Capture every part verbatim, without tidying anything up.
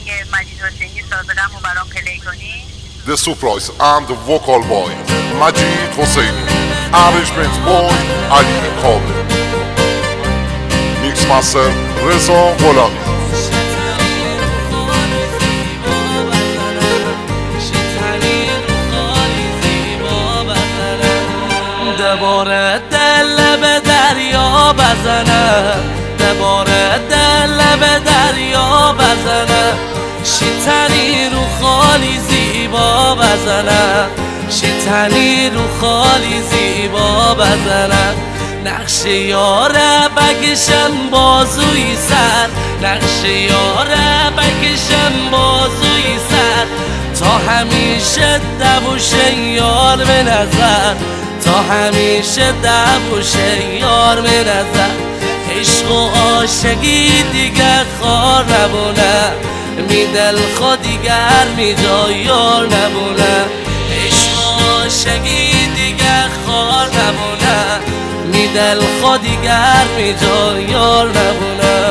مجید حسینی سازغم رو برام پلی کنی؟ The surprise and the vocal boy مجید حسینی، arrangement boy علی کامل، میکس مستر رضا غلامی. دوباره دل به دریا بزنه، دوباره دل به دریا بزنه، شیطنی رو خالی زیبا بزنه، شیطنی رو خالی زیبا بزنه. نقش یاره بکشم بازوی سر، نقش یاره بکشم بازوی سر، تا همیشه دووشه یار به نظر، تا همیشه دووشه یار به نظر. عشق و عاشقی دیگر خار نبونه، می دل خود دیگر می جا یار نبونه. عشق و عاشقی دیگر خار نبونه، می دل خود دیگر می جا یار نبونه.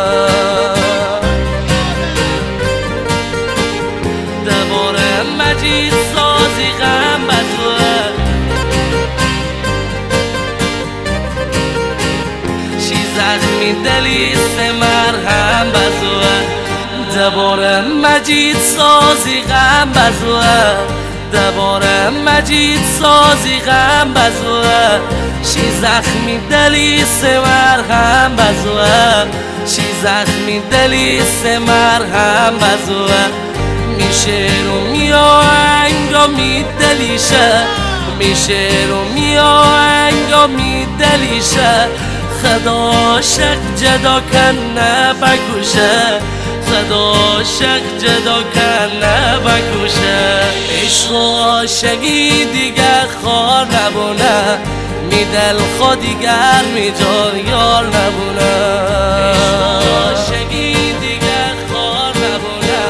دوباره مجید سازی غم بزوه، زخمی دلی مرهم بزوه. دوباره مجید سازی غم بزوه، دوباره مجید سازی غم بزوه. شی زخمی دلی مرهم بزوه، شی زخمی دلی مرهم بزوه. میشه رو میانگ و میدلیشه، میشه رو میانگ و میدلیشه. خدا شق جدا کنه بکوشه، خدا شق جدا کنه بکوشه. عشق و عاشقی دیگر خار نبونه، می دل خود دیگر می جا یار نبونه. عشق و عاشقی دیگر خار نبونه،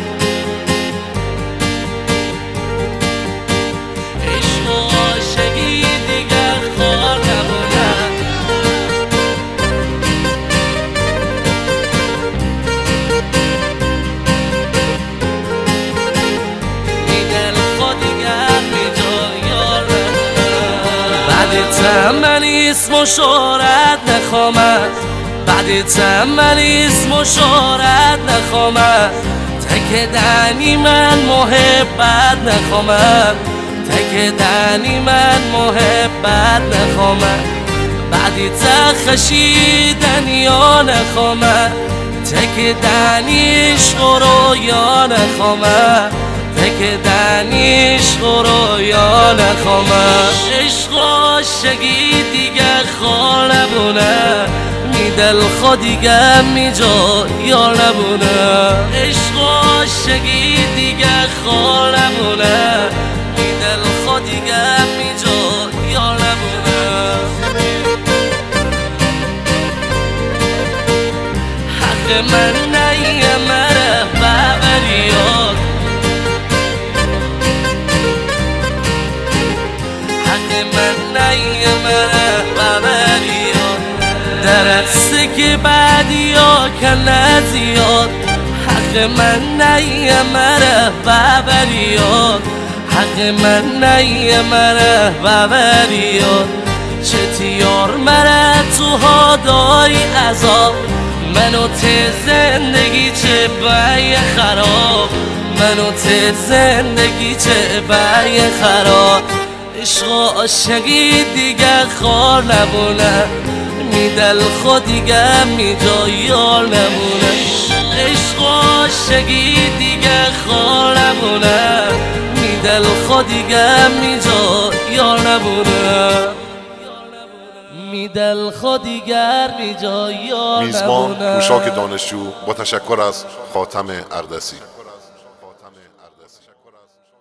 عشق و عاشقی دیگر خار نبونه. من اسم و شهرت نخوامد، بعدت من اسم و شهرت نخوامد. تک دنی من محبت نخوامد، تک دنی من محبت نخوامد. بعدت خشیدن یا نخوامد، تک دنی عشق و رویا نخوامد، تک دنی عشق و رویا نخوامد. عشق و عاشقی دیگر خار نبونه، می دل خود دیگر می جا یار نبونه. عشق و عاشقی دیگر خار نبونه، می دل خود دیگر می جا یار نبونه. حق من نیه مره ببریاد، درسته که بعدی ها کنه زیاد. حق من نیه مره ببریاد، حق من نیه مره ببریاد. چه تیار مره تو هادای عذاب، منو ته زندگی چه بای خراب، منو ته زندگی چه بای خراب. عشق و عاشقی دیگر خار نبونه، می دل خود دیگر می جا یار نبونه. عشق و عاشقی دیگر خار نبونه، می دل خود دیگر می جا یار نبونه، می دل خود دیگر می جا یار نبونه. میزبان پوشاک دانشجو با تشکر از خاتم اردسی.